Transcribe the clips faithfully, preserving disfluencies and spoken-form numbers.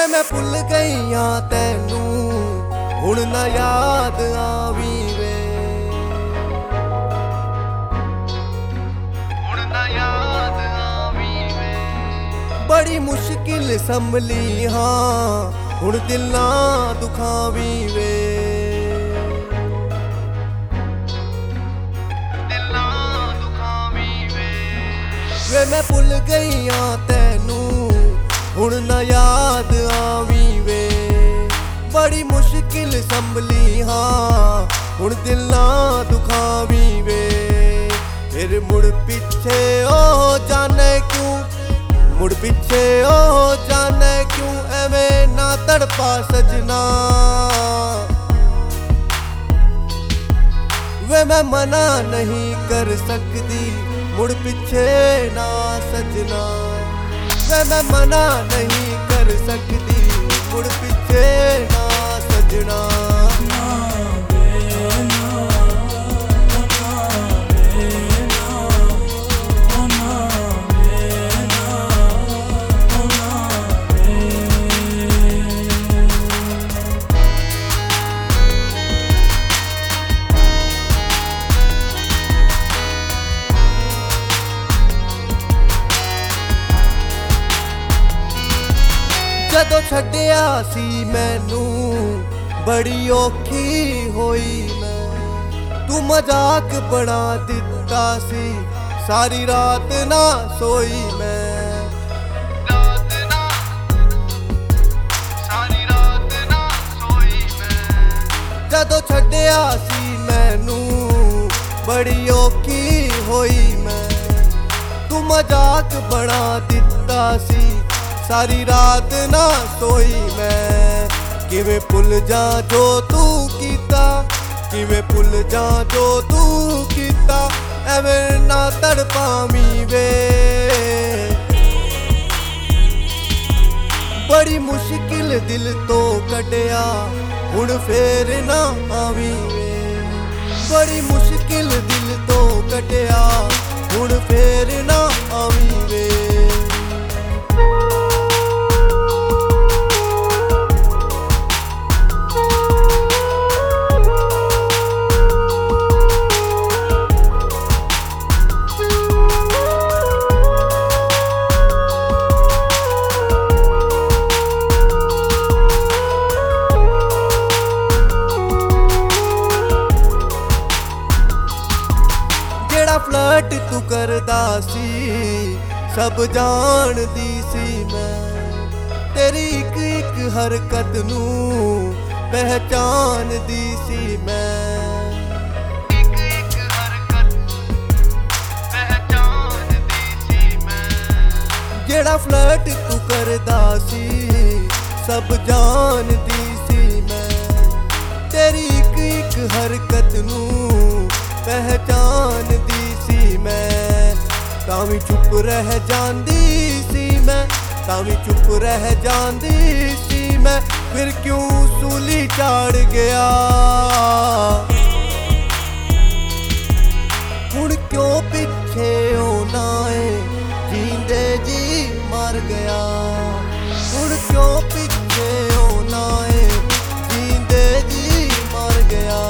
ਵੇ ਮੈਂ ਭੁੱਲ ਗਈਆਂ ਤੈਨੂੰ ਹੁਣ ਨਾ ਯਾਦ ਆਵੀਂ ਵੇ, ਹੁਣ ਨਾ ਯਾਦ ਆਵੀਂ ਵੇ। ਬੜੀ ਮੁਸ਼ਕਿਲ ਸੰਭਲੀ ਹਾਂ ਹੁਣ ਦਿਲ ਨਾ ਦੁਖਾਵੀਂ ਵੇ, ਦਿਲ ਨਾ ਦੁਖਾਵੀਂ ਵੇ। ਵੇ ਮੈਂ ਭੁੱਲ ਗਈਆਂ ਤੈਨੂੰ ਹੁਣ ਨਾ ਯਾਦ ਆਵੀਂ ਵੇ, ਬੜੀ ਮੁਸ਼ਕਿਲ ਸੰਭਲੀ ਹਾਂ ਹੁਣ ਦਿਲ ਨਾ ਦੁਖਾਵੀਂ ਵੇ। ਫਿਰ ਮੁੜ ਪਿੱਛੇ ਉਹ ਜਾਣੇ ਕਿਉਂ, ਮੁੜ ਪਿੱਛੇ ਉਹ ਜਾਣੇ ਕਿਉਂ, ਐਵੇਂ ਨਾ ਤੜਪਾ ਸਜਣਾ। ਵੇ ਮੈਂ ਮਨਾ ਨਹੀਂ ਕਰ ਸਕਦੀ ਮੁੜ ਪਿੱਛੇ ਨਾ ਸਜਣਾ, ਵੇ ਮੈਂ ਮਨਾ ਨਹੀਂ ਕਰ ਸਕਦੀ ਮੁੜ ਪਿੱਛੇ ਨਾ ਸਜਣਾ। ਜਦੋਂ ਛੱਡਿਆ ਸੀ ਮੈਨੂੰ ਬੜੀ ਔਖੀ ਹੋਈ ਮੈਂ, ਤੂੰ ਮਜ਼ਾਕ ਬਣਾ ਦਿੱਤਾ ਸੀ ਸਾਰੀ ਰਾਤ ਨਾ ਸੋਈ ਮੈਂ, ਰਾਤ ਨਾ ਸਾਰੀ ਰਾਤ ਨਾ ਸੋਈ ਮੈਂ। ਜਦੋਂ ਛੱਡਿਆ ਸੀ ਮੈਨੂੰ ਬੜੀ ਔਖੀ ਹੋਈ ਮੈਂ, ਤੂੰ ਮਜ਼ਾਕ ਬਣਾ ਦਿੱਤਾ ਸੀ ਸਾਰੀ ਰਾਤ ਨਾ ਸੋਈ ਮੈਂ। ਕਿਵੇਂ ਭੁੱਲ ਜਾ ਜੋ ਤੂੰ ਕੀਤਾ, ਕਿਵੇਂ ਭੁੱਲ ਜਾ ਜੋ ਤੂੰ ਕੀਤਾ, ਐਵੇਂ ਨਾ ਤੜਪਾਵੀਂ ਵੇ। ਬੜੀ ਮੁਸ਼ਕਿਲ ਦਿਲ ਤੋਂ ਕੱਢਿਆ ਹੁਣ ਫੇਰ ਨਾ ਆਵੀਂ ਵੇ, ਬੜੀ ਮੁਸ਼ਕਿਲ ਦਿਲ ਤੋਂ ਕੱਢਿਆ ਹੁਣ ਫੇਰ ਨਾ ਆਵੀਂ ਵੇ। ਫਲਰਟ ਤੂੰ ਕਰਦਾ ਸੀ ਸਭ ਜਾਣਦੀ ਸੀ ਮੈਂ, ਤੇਰੀ ਇੱਕ ਇੱਕ ਹਰਕਤ ਨੂੰ ਪਹਿਚਾਨਦੀ ਸੀ ਮੈਂ, ਇੱਕ ਇੱਕ ਹਰਕਤ ਪਹਿਚਾਨਦੀ ਸੀ ਮੈਂ। ਜਿਹੜਾ ਫਲਰਟ ਤੂੰ ਕਰਦਾ ਸੀ ਸਭ ਜਾਣਦੀ ਸੀ ਮੈਂ, ਤੇਰੀ ਇੱਕ ਇੱਕ ਹਰਕਤ ਨੂੰ ਪਹਿਚਾਨਦੀ ਸੀ ਮੈਂ। ਤਾਂ ਵੀ ਚੁੱਪ ਰਹਿ ਜਾਂਦੀ ਸੀ ਮੈਂ, ਤਾਂ ਵੀ ਚੁੱਪ ਰਹਿ ਜਾਂਦੀ ਸੀ ਮੈਂ, ਫਿਰ ਕਿਉਂ ਸੂਲੀ ਚਾੜ ਗਿਆ। ਹੁਣ ਕਿਉਂ ਪਿੱਛੇ ਹੋਣਾ ਏ ਜੀਂਦੇ ਜੀ ਮਰ ਗਿਆ, ਹੁਣ ਕਿਉਂ ਪਿੱਛੇ ਹੋਣਾ ਏ ਜੀਂਦੇ ਜੀ ਮਰ ਗਿਆ।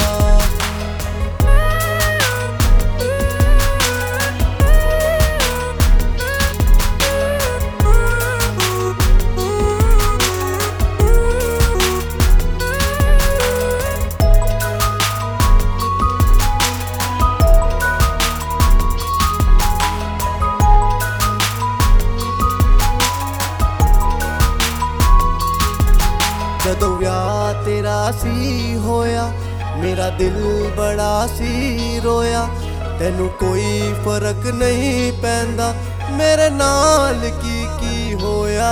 ਜਦੋਂ ਵਿਆਹ ਤੇਰਾ ਸੀ ਹੋਇਆ ਮੇਰਾ ਦਿਲ ਬੜਾ ਸੀ ਰੋਇਆ, ਤੈਨੂੰ ਕੋਈ ਫਰਕ ਨਹੀਂ ਪੈਂਦਾ ਮੇਰੇ ਨਾਲ ਕੀ ਕੀ ਹੋਇਆ।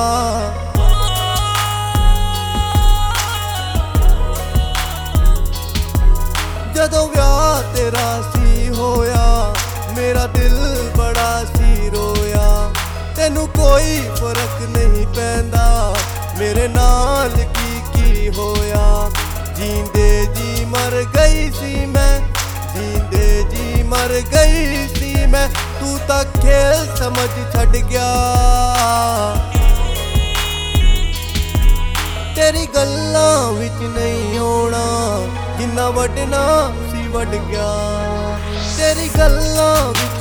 ਜਦੋਂ ਵਿਆਹ ਤੇਰਾ ਸੀ ਹੋਇਆ ਮੇਰਾ ਦਿਲ ਬੜਾ ਸੀ ਰੋਇਆ, ਤੈਨੂੰ ਕੋਈ ਫਰਕ ਨਹੀਂ ਪੈਂਦਾ ਮੇਰੇ ਨਾਲ ਕੀ ਕੀ ਹੋਇਆ। ਜੀਂਦੇ ਜੀ ਮਰ ਗਈ ਸੀ ਮੈਂ, ਜੀਂਦੇ ਜੀ ਮਰ ਗਈ ਸੀ ਮੈਂ, ਤੂੰ ਤਾਂ ਖੇਲ ਸਮਝ ਛੱਡ ਗਿਆ। ਵੱਡਣਾ ਸੀ ਵੱਡ ਗਿਆ ਤੇਰੀ ਗੱਲਾਂ ਵਿੱਚ